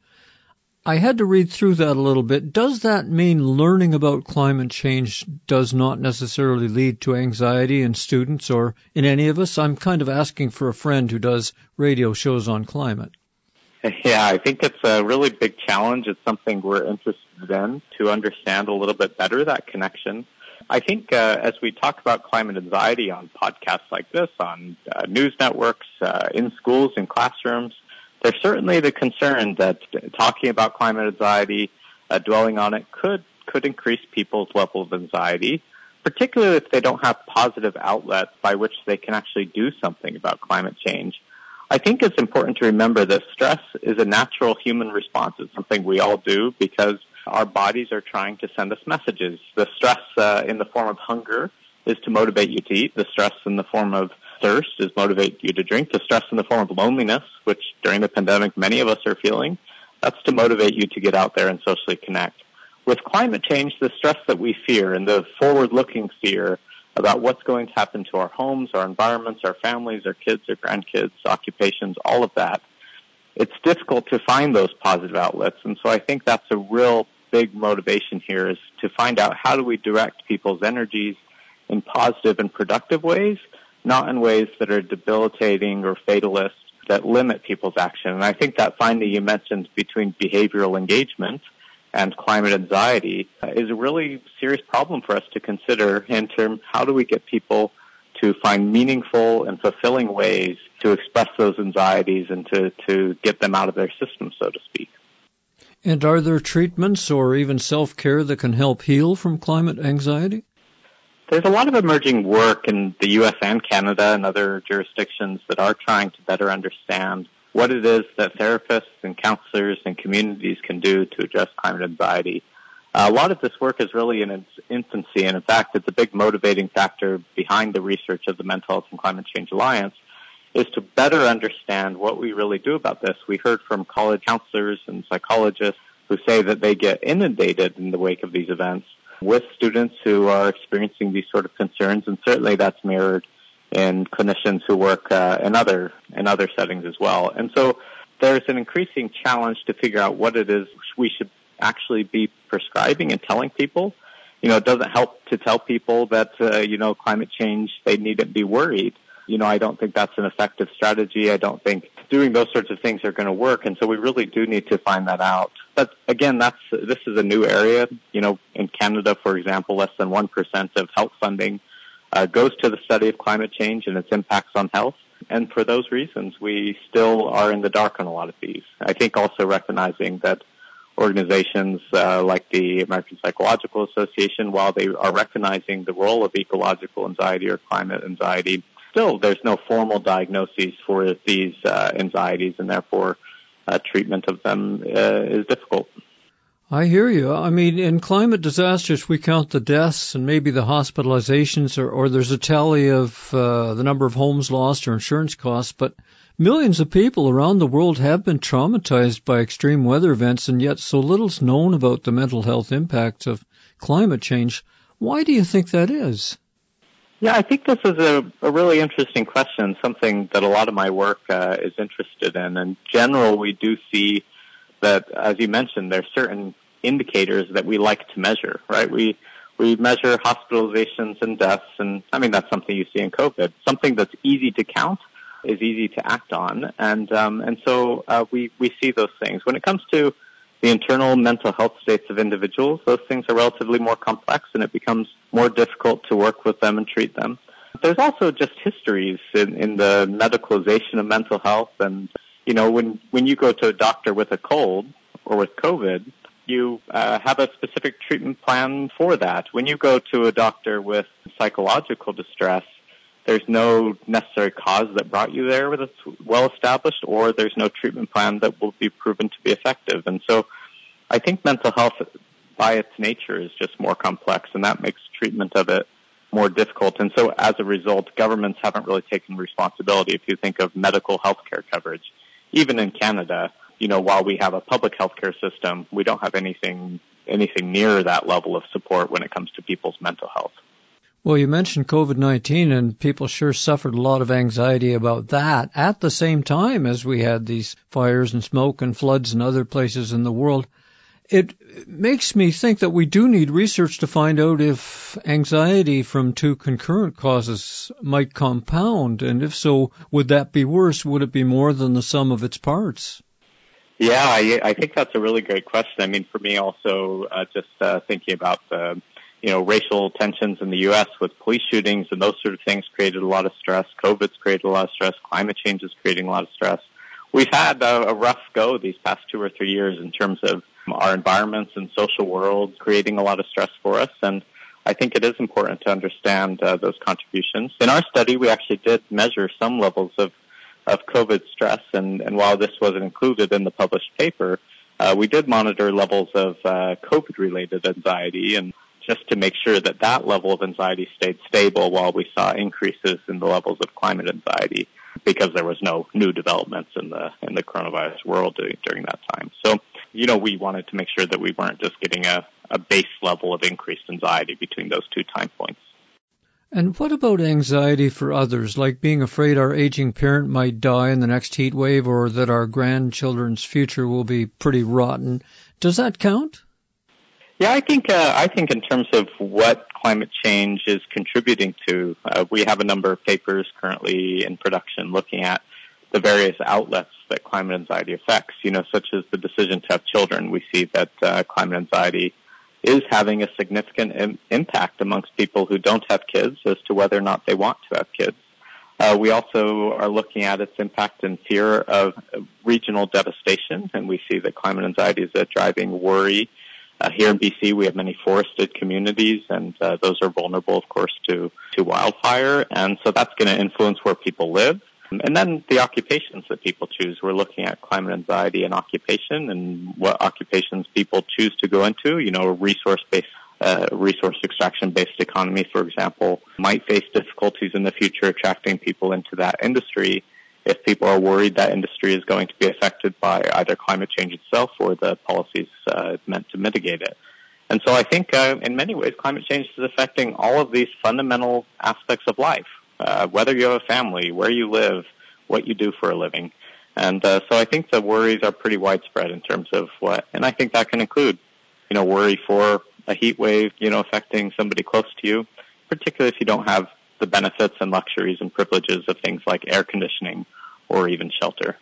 I had to read through that a little bit. Does that mean learning about climate change does not necessarily lead to anxiety in students or in any of us? I'm kind of asking for a friend who does radio shows on climate. Yeah, I think it's a really big challenge. It's something we're interested in to understand a little bit better, that connection. I think uh, as we talk about climate anxiety on podcasts like this, on uh, news networks, uh, in schools, in classrooms, there's certainly the concern that talking about climate anxiety, uh, dwelling on it, could could increase people's level of anxiety, particularly if they don't have positive outlets by which they can actually do something about climate change. I think it's important to remember that stress is a natural human response. It's something we all do because our bodies are trying to send us messages. The stress uh, in the form of hunger is to motivate you to eat. The stress in the form of thirst is motivate you to drink. The stress in the form of loneliness, which during the pandemic many of us are feeling, that's to motivate you to get out there and socially connect. With climate change, the stress that we fear and the forward-looking fear about what's going to happen to our homes, our environments, our families, our kids, our grandkids, occupations, all of that, it's difficult to find those positive outlets. And so I think that's a real big motivation here is to find out how do we direct people's energies in positive and productive ways, not in ways that are debilitating or fatalist that limit people's action. And I think that finding you mentioned between behavioral engagement and climate anxiety is a really serious problem for us to consider in terms of how do we get people to find meaningful and fulfilling ways to express those anxieties and to, to get them out of their system, so to speak. And are there treatments or even self-care that can help heal from climate anxiety? There's a lot of emerging work in the U S and Canada and other jurisdictions that are trying to better understand what it is that therapists and counselors and communities can do to address climate anxiety. Uh, a lot of this work is really in its infancy, and in fact, it's a big motivating factor behind the research of the Mental Health and Climate Change Alliance, is to better understand what we really do about this. We heard from college counselors and psychologists who say that they get inundated in the wake of these events with students who are experiencing these sort of concerns, and certainly that's mirrored in clinicians who work uh, in other in other settings as well. And so there's an increasing challenge to figure out what it is we should actually be prescribing and telling people. You know, it doesn't help to tell people that, uh, you know, climate change, they needn't be worried. You know, I don't think that's an effective strategy. I don't think doing those sorts of things are going to work. And so we really do need to find that out. But again, that's this is a new area. You know, in Canada, for example, less than one percent of health funding uh, goes to the study of climate change and its impacts on health. And for those reasons, we still are in the dark on a lot of these. I think also recognizing that organizations uh, like the American Psychological Association, while they are recognizing the role of ecological anxiety or climate anxiety, still there's no formal diagnoses for these uh, anxieties, and therefore uh, treatment of them uh, is difficult. I hear you. I mean, in climate disasters, we count the deaths and maybe the hospitalizations, or, or there's a tally of uh, the number of homes lost or insurance costs, but millions of people around the world have been traumatized by extreme weather events, and yet so little's known about the mental health impacts of climate change. Why do you think that is? Yeah, I think this is a, a really interesting question, something that a lot of my work uh, is interested in. In general, we do see that, as you mentioned, there's certain indicators that we like to measure, right? We we measure hospitalizations and deaths, and I mean, that's something you see in COVID. Something that's easy to count is easy to act on, and um, and so uh, we we see those things. When it comes to the internal mental health states of individuals, those things are relatively more complex, and it becomes more difficult to work with them and treat them. There's also just histories in, in the medicalization of mental health. And, you know, when, when you go to a doctor with a cold or with COVID, you uh, have a specific treatment plan for that. When you go to a doctor with psychological distress, there's no necessary cause that brought you there that's well established, or there's no treatment plan that will be proven to be effective. And so I think mental health by its nature is just more complex, and that makes treatment of it more difficult. And so as a result, governments haven't really taken responsibility. If you think of medical health care coverage, even in Canada, you know, while we have a public health care system, we don't have anything anything near that level of support when it comes to people's mental health. Well, you mentioned COVID nineteen, and people sure suffered a lot of anxiety about that at the same time as we had these fires and smoke and floods in other places in the world. It makes me think that we do need research to find out if anxiety from two concurrent causes might compound, and if so, would that be worse? Would it be more than the sum of its parts? Yeah, I, I think that's a really great question. I mean, for me also, uh, just uh, thinking about the you know, racial tensions in the U S with police shootings and those sort of things created a lot of stress. COVID's created a lot of stress. Climate change is creating a lot of stress. We've had a, a rough go these past two or three years in terms of our environments and social world creating a lot of stress for us. And I think it is important to understand uh, those contributions. In our study, we actually did measure some levels of, of COVID stress. And, and while this wasn't included in the published paper, uh, we did monitor levels of uh, COVID-related anxiety, and just to make sure that that level of anxiety stayed stable while we saw increases in the levels of climate anxiety, because there was no new developments in the in the coronavirus world during, during that time. So, you know, we wanted to make sure that we weren't just getting a, a base level of increased anxiety between those two time points. And what about anxiety for others, like being afraid our aging parent might die in the next heat wave, or that our grandchildren's future will be pretty rotten? Does that count? Yeah, I think uh, I think in terms of what climate change is contributing to, uh, we have a number of papers currently in production looking at the various outlets that climate anxiety affects, you know, such as the decision to have children. We see that uh, climate anxiety is having a significant im- impact amongst people who don't have kids as to whether or not they want to have kids. Uh, we also are looking at its impact and fear of regional devastation, and we see that climate anxiety is a driving worry. Uh, here in B C, we have many forested communities, and uh, those are vulnerable, of course, to, to wildfire. And so that's going to influence where people live. And then the occupations that people choose. We're looking at climate anxiety and occupation and what occupations people choose to go into. You know, a resource-based, uh, resource extraction-based economy, for example, might face difficulties in the future attracting people into that industry if people are worried that industry is going to be affected by either climate change itself or the policies uh, meant to mitigate it. And so I think uh, in many ways climate change is affecting all of these fundamental aspects of life, uh, whether you have a family, where you live, what you do for a living. And uh, so I think the worries are pretty widespread in terms of what, and I think that can include, you know, worry for a heat wave, you know, affecting somebody close to you, particularly if you don't have the benefits and luxuries and privileges of things like air conditioning or even shelter.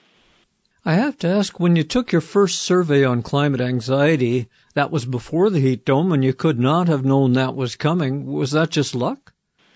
I have to ask, when you took your first survey on climate anxiety, that was before the heat dome, and you could not have known that was coming. Was that just luck?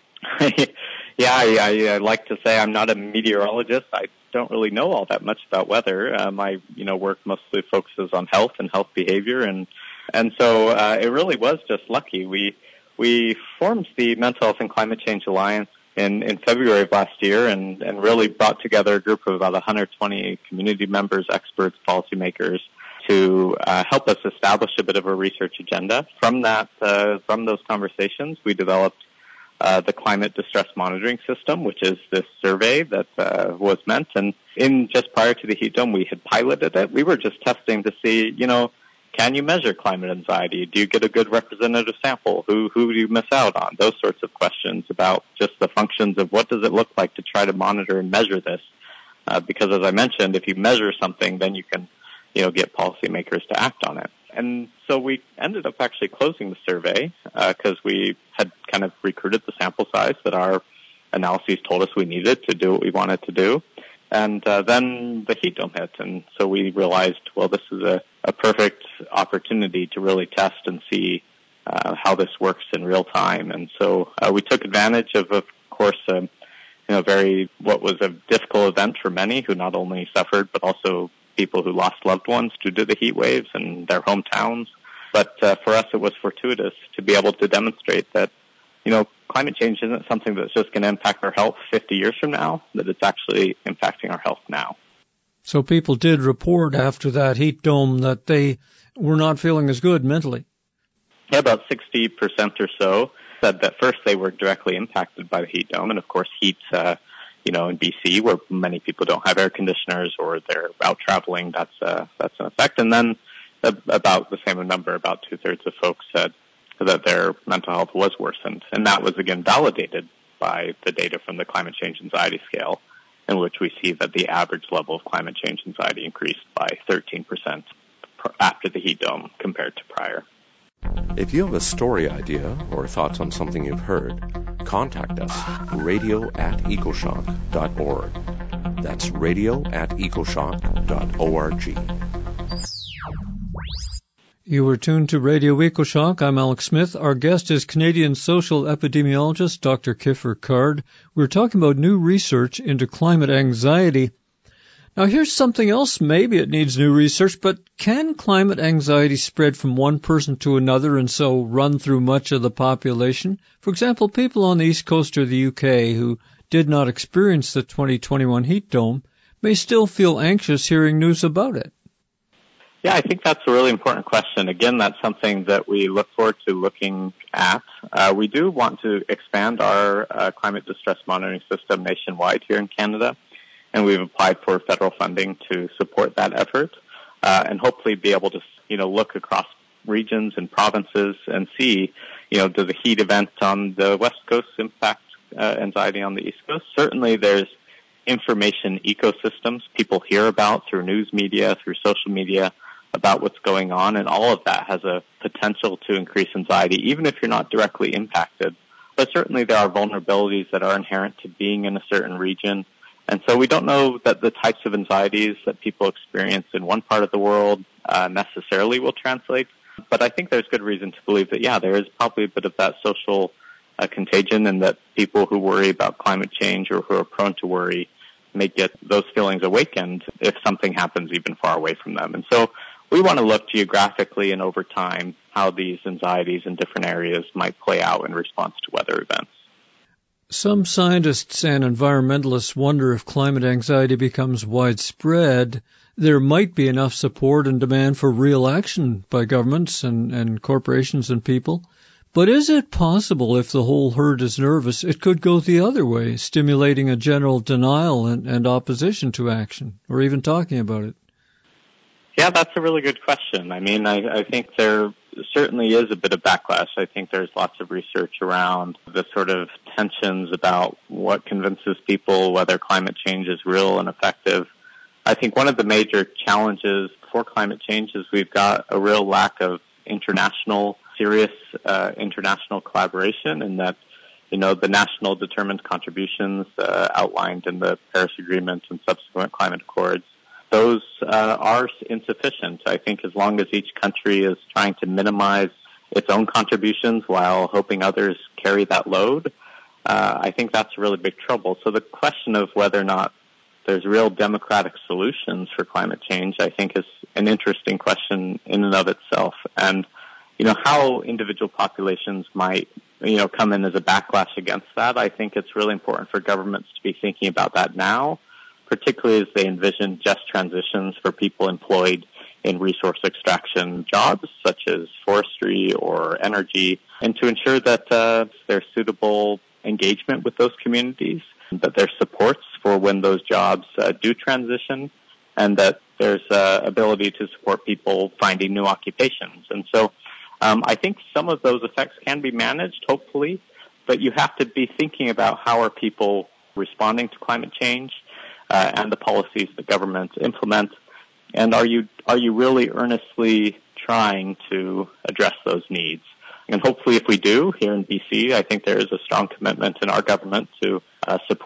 Yeah, I, I, I like to say I'm not a meteorologist. I don't really know all that much about weather. Uh, my, you know, work mostly focuses on health and health behavior, and and so uh, it really was just lucky. We we formed the Mental Health and Climate Change Alliance in, in February of last year, and, and really brought together a group of about one hundred twenty community members, experts, policymakers, to uh, help us establish a bit of a research agenda. From that, uh, from those conversations, we developed uh, the Climate Distress Monitoring System, which is this survey that uh, was meant. And in just prior to the heat dome, we had piloted it. We were just testing to see, you know, can you measure climate anxiety? Do you get a good representative sample? Who who do you miss out on? Those sorts of questions about just the functions of what does it look like to try to monitor and measure this. Uh, because as I mentioned, if you measure something, then you can, you know, get policymakers to act on it. And so we ended up actually closing the survey because uh, we had kind of recruited the sample size that our analyses told us we needed to do what we wanted to do. And uh, then the heat dome hit, and so we realized, well, this is a, a perfect opportunity to really test and see uh, how this works in real time. And so uh, we took advantage of, of course, a you know, very what was a difficult event for many who not only suffered, but also people who lost loved ones due to the heat waves in their hometowns. But uh, for us, it was fortuitous to be able to demonstrate that, you know, climate change isn't something that's just going to impact our health fifty years from now, that it's actually impacting our health now. So people did report after that heat dome that they were not feeling as good mentally. Yeah, about sixty percent or so said that first they were directly impacted by the heat dome. And of course, heat, uh, you know, in B C, where many people don't have air conditioners or they're out traveling, that's, uh, that's an effect. And then uh, about the same number, about two-thirds of folks said that their mental health was worsened. And that was, again, validated by the data from the climate change anxiety scale, in which we see that the average level of climate change anxiety increased by thirteen percent after the heat dome compared to prior. If you have a story idea or thoughts on something you've heard, contact us, radio at ecoshock dot org. That's radio at ecoshock dot org. You were tuned to Radio EcoShock. I'm Alex Smith. Our guest is Canadian social epidemiologist Doctor Kiffer Card. We're talking about new research into climate anxiety. Now, here's something else. Maybe it needs new research, but can climate anxiety spread from one person to another and so run through much of the population? For example, people on the East Coast or the U K who did not experience the twenty twenty-one heat dome may still feel anxious hearing news about it. Yeah, I think that's a really important question. Again, that's something that we look forward to looking at. Uh, we do want to expand our uh, climate distress monitoring system nationwide here in Canada, and we've applied for federal funding to support that effort, uh, and hopefully be able to, you know, look across regions and provinces and see, you know, does the heat event on the West Coast impact uh, anxiety on the East Coast? Certainly there's information ecosystems people hear about through news media, through social media, about what's going on, and all of that has a potential to increase anxiety, even if you're not directly impacted. But certainly there are vulnerabilities that are inherent to being in a certain region. And so we don't know that the types of anxieties that people experience in one part of the world uh, necessarily will translate. But I think there's good reason to believe that, yeah, there is probably a bit of that social uh, contagion, and that people who worry about climate change or who are prone to worry may get those feelings awakened if something happens even far away from them. And so we want to look geographically and over time how these anxieties in different areas might play out in response to weather events. Some scientists and environmentalists wonder if climate anxiety becomes widespread, there might be enough support and demand for real action by governments and, and corporations and people. But is it possible, if the whole herd is nervous, it could go the other way, stimulating a general denial and, and opposition to action, or even talking about it? Yeah, that's a really good question. I mean, I, I think there certainly is a bit of backlash. I think there's lots of research around the sort of tensions about what convinces people whether climate change is real and effective. I think one of the major challenges for climate change is we've got a real lack of international, serious uh, international collaboration, and that, you know, the national determined contributions uh, outlined in the Paris Agreement and subsequent climate accords, those uh, are insufficient. I think as long as each country is trying to minimize its own contributions while hoping others carry that load, uh, I think that's a really big trouble. So the question of whether or not there's real democratic solutions for climate change, I think, is an interesting question in and of itself. And, you know, how individual populations might, you know, come in as a backlash against that, I think it's really important for governments to be thinking about that now, particularly as they envision just transitions for people employed in resource extraction jobs, such as forestry or energy, and to ensure that uh, there's suitable engagement with those communities, that there's supports for when those jobs uh, do transition, and that there's uh, ability to support people finding new occupations. And so um, I think some of those effects can be managed, hopefully, but you have to be thinking about how are people responding to climate change, Uh, and the policies that governments implement, and are you are you really earnestly trying to address those needs? And hopefully, if we do here in B C, I think there is a strong commitment in our government to uh, support,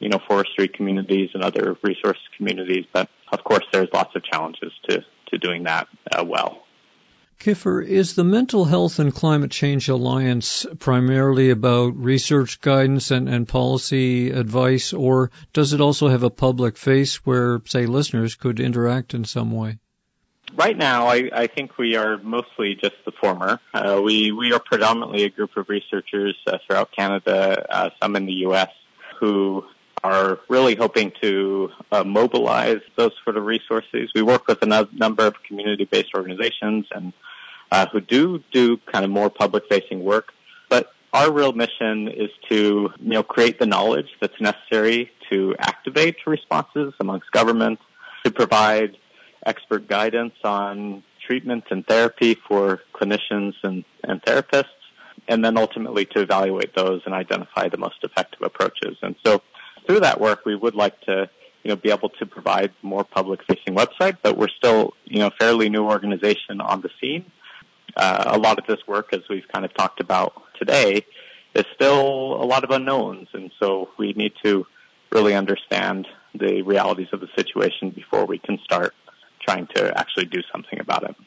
you know, forestry communities and other resource communities. But of course, there's lots of challenges to, to doing that uh, well. Kiffer, is the Mental Health and Climate Change Alliance primarily about research guidance and, and policy advice, or does it also have a public face where, say, listeners could interact in some way? Right now, I, I think we are mostly just the former. Uh, we, we are predominantly a group of researchers uh, throughout Canada, uh, some in the U S, who are really hoping to uh, mobilize those sort of resources. We work with a no- number of community-based organizations and uh, who do do kind of more public-facing work. But our real mission is to, you know, create the knowledge that's necessary to activate responses amongst government, to provide expert guidance on treatment and therapy for clinicians and, and therapists, and then ultimately to evaluate those and identify the most effective approaches. And so through that work, we would like to, you know, be able to provide more public-facing website, but we're still, you know, fairly new organization on the scene. Uh, a lot of this work, as we've kind of talked about today, is still a lot of unknowns, and so we need to really understand the realities of the situation before we can start trying to actually do something about it.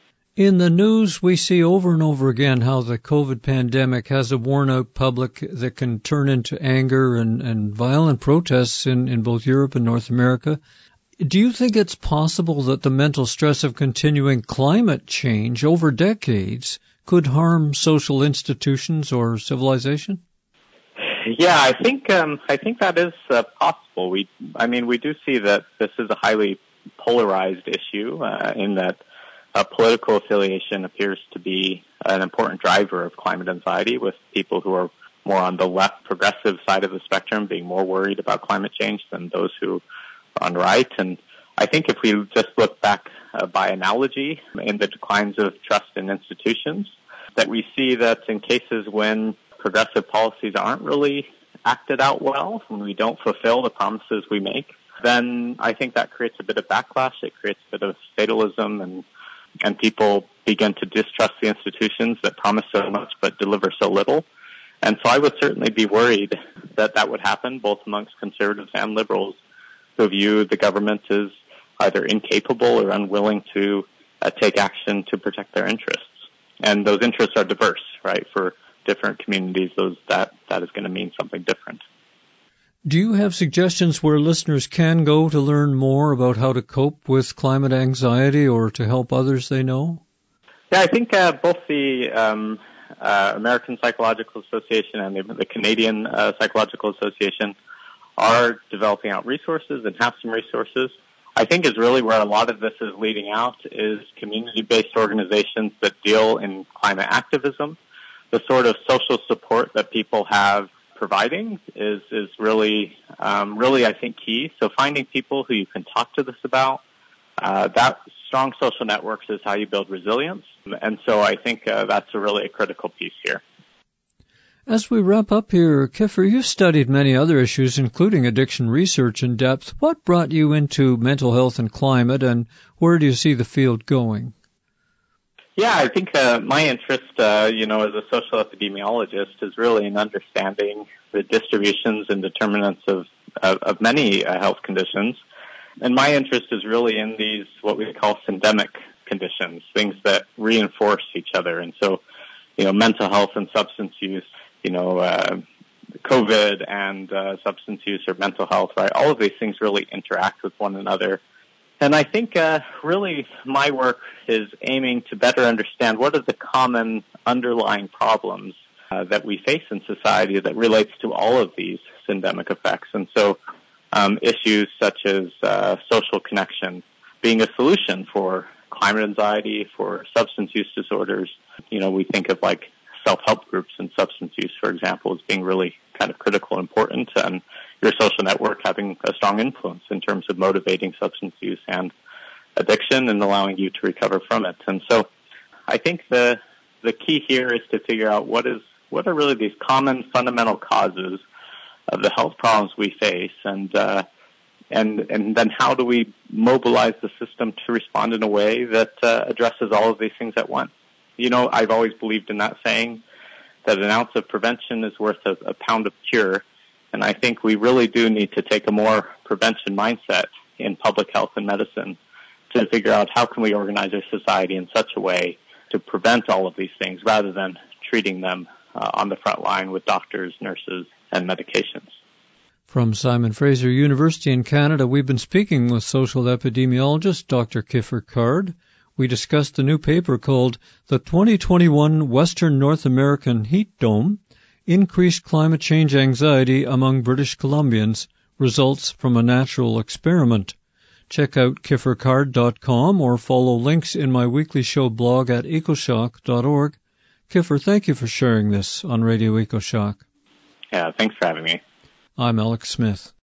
In the news, we see over and over again how the COVID pandemic has a worn-out public that can turn into anger and, and violent protests in, in both Europe and North America. Do you think it's possible that the mental stress of continuing climate change over decades could harm social institutions or civilization? Yeah, I think um, I think that is uh, possible. We, I mean, we do see that this is a highly polarized issue uh, in that uh, political affiliation appears to be an important driver of climate anxiety, with people who are more on the left progressive side of the spectrum being more worried about climate change than those who are on the right. And I think if we just look back uh, by analogy in the declines of trust in institutions, that we see that in cases when progressive policies aren't really acted out well, when we don't fulfill the promises we make, then I think that creates a bit of backlash. It creates a bit of fatalism, and and people begin to distrust the institutions that promise so much but deliver so little. And so I would certainly be worried that that would happen, both amongst conservatives and liberals who view the government as either incapable or unwilling to uh, take action to protect their interests. And those interests are diverse, right? For different communities, those that, that is going to mean something different. Do you have suggestions where listeners can go to learn more about how to cope with climate anxiety or to help others they know? Yeah, I think uh, both the um, uh, American Psychological Association and the, the Canadian uh, Psychological Association are developing out resources and have some resources. I think is really where a lot of this is leading out is community-based organizations that deal in climate activism. The sort of social support that people have providing is is really, um, really, I think, key. So finding people who you can talk to this about, uh, that strong social networks is how you build resilience. And so I think uh, that's a really a critical piece here. As we wrap up here, Kiffer, you've studied many other issues, including addiction research in depth. What brought you into mental health and climate, and where do you see the field going? Yeah, I think uh, my interest, uh, you know, as a social epidemiologist is really in understanding the distributions and determinants of, of, of many uh, health conditions. And my interest is really in these, what we call syndemic conditions, things that reinforce each other. And so, you know, mental health and substance use, you know, uh, COVID and uh, substance use or mental health, right? All of these things really interact with one another. And I think uh, really my work is aiming to better understand what are the common underlying problems uh, that we face in society that relates to all of these syndemic effects. And so um, issues such as uh, social connection being a solution for climate anxiety, for substance use disorders. You know, we think of like self-help groups and substance use, for example, as being really kind of critical and important, and your social network having a strong influence in terms of motivating substance use and addiction and allowing you to recover from it. And so I think the the key here is to figure out what is what are really these common fundamental causes of the health problems we face, and uh, and and then how do we mobilize the system to respond in a way that uh, addresses all of these things at once. You know, I've always believed in that saying that an ounce of prevention is worth a, a pound of cure. And I think we really do need to take a more prevention mindset in public health and medicine to figure out how can we organize our society in such a way to prevent all of these things rather than treating them uh, on the front line with doctors, nurses, and medications. From Simon Fraser University in Canada, we've been speaking with social epidemiologist Doctor Kiffer Card. We discussed the new paper called The twenty twenty-one Western North American Heat Dome, Increased Climate Change Anxiety Among British Columbians, Results from a Natural Experiment. Check out kiffer card dot com or follow links in my weekly show blog at ecoshock dot org. Kiffer, thank you for sharing this on Radio EcoShock. Yeah, thanks for having me. I'm Alex Smith.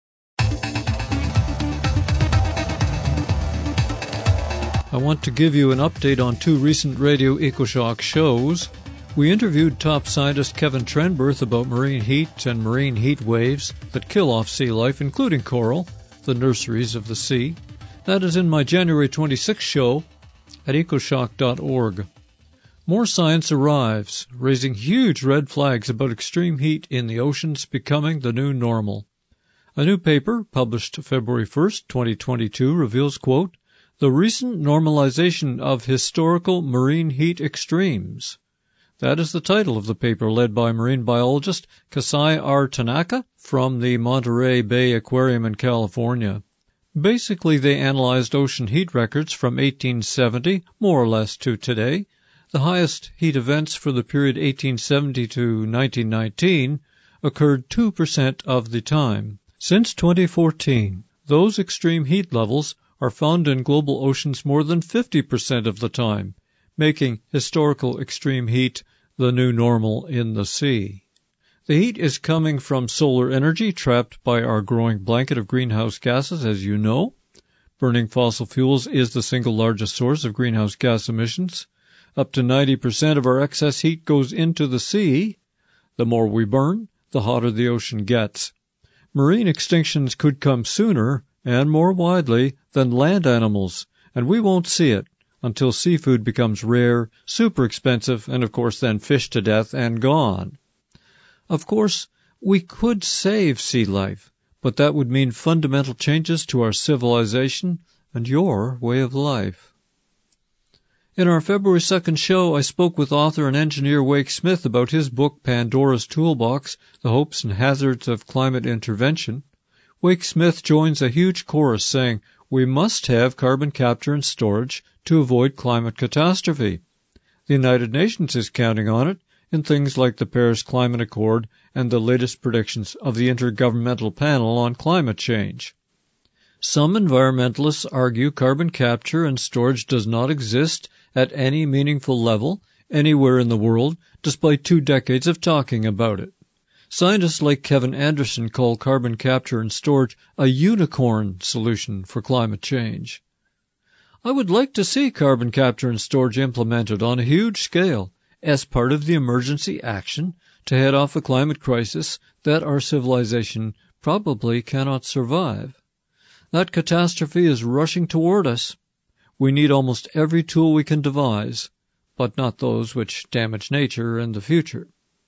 I want to give you an update on two recent Radio EcoShock shows. We interviewed top scientist Kevin Trenberth about marine heat and marine heat waves that kill off sea life, including coral, the nurseries of the sea. That is in my January twenty-sixth show at ecoshock dot org. More science arrives, raising huge red flags about extreme heat in the oceans becoming the new normal. A new paper, published February first, twenty twenty-two, reveals, quote, the recent normalization of historical marine heat extremes. That is the title of the paper, led by marine biologist Kasai R. Tanaka from the Monterey Bay Aquarium in California. Basically, they analyzed ocean heat records from eighteen seventy, more or less, to today. The highest heat events for the period eighteen seventy to nineteen nineteen occurred two percent of the time. Since twenty fourteen, those extreme heat levels are found in global oceans more than fifty percent of the time, making historical extreme heat the new normal in the sea. The heat is coming from solar energy trapped by our growing blanket of greenhouse gases, as you know. Burning fossil fuels is the single largest source of greenhouse gas emissions. Up to ninety percent of our excess heat goes into the sea. The more we burn, the hotter the ocean gets. Marine extinctions could come sooner and more widely than land animals, and we won't see it until seafood becomes rare, super expensive, and of course then fished to death and gone. Of course, we could save sea life, but that would mean fundamental changes to our civilization and your way of life. In our February second show, I spoke with author and engineer Wake Smith about his book Pandora's Toolbox, The Hopes and Hazards of Climate Intervention. Wake Smith joins a huge chorus saying, we must have carbon capture and storage to avoid climate catastrophe. The United Nations is counting on it in things like the Paris Climate Accord and the latest predictions of the Intergovernmental Panel on Climate Change. Some environmentalists argue carbon capture and storage does not exist at any meaningful level anywhere in the world, despite two decades of talking about it. Scientists like Kevin Anderson call carbon capture and storage a unicorn solution for climate change. I would like to see carbon capture and storage implemented on a huge scale as part of the emergency action to head off a climate crisis that our civilization probably cannot survive. That catastrophe is rushing toward us. We need almost every tool we can devise, but not those which damage nature in the future.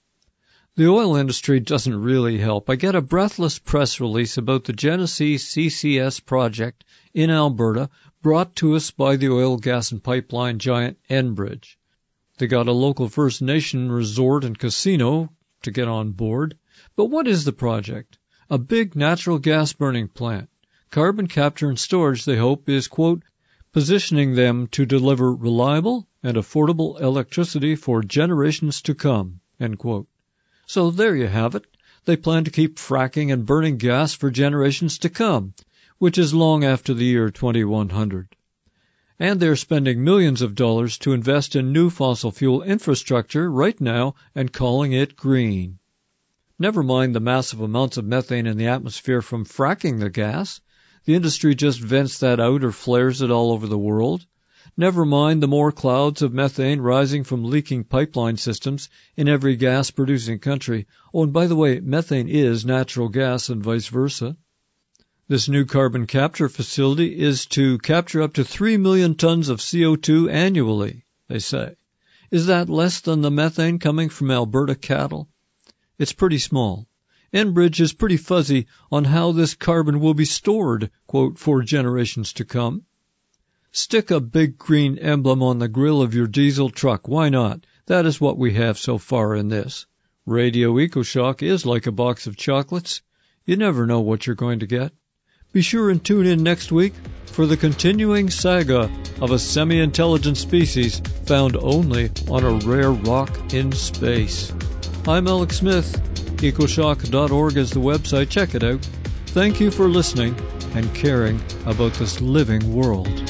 The oil industry doesn't really help. I get a breathless press release about the Genesee C C S project in Alberta brought to us by the oil, gas, and pipeline giant Enbridge. They got a local First Nation resort and casino to get on board. But what is the project? A big natural gas burning plant. Carbon capture and storage, they hope, is, quote, positioning them to deliver reliable and affordable electricity for generations to come, end quote. So there you have it. They plan to keep fracking and burning gas for generations to come, which is long after the year twenty-one hundred. And they're spending millions of dollars to invest in new fossil fuel infrastructure right now and calling it green. Never mind the massive amounts of methane in the atmosphere from fracking the gas. The industry just vents that out or flares it all over the world. Never mind the more clouds of methane rising from leaking pipeline systems in every gas-producing country. Oh, and by the way, methane is natural gas and vice versa. This new carbon capture facility is to capture up to three million tons of C O two annually, they say. Is that less than the methane coming from Alberta cattle? It's pretty small. Enbridge is pretty fuzzy on how this carbon will be stored, quote, for generations to come. Stick a big green emblem on the grill of your diesel truck. Why not? That is what we have so far in this. Radio EcoShock is like a box of chocolates. You never know what you're going to get. Be sure and tune in next week for the continuing saga of a semi-intelligent species found only on a rare rock in space. I'm Alex Smith. ecoshock dot org is the website. Check it out. Thank you for listening and caring about this living world.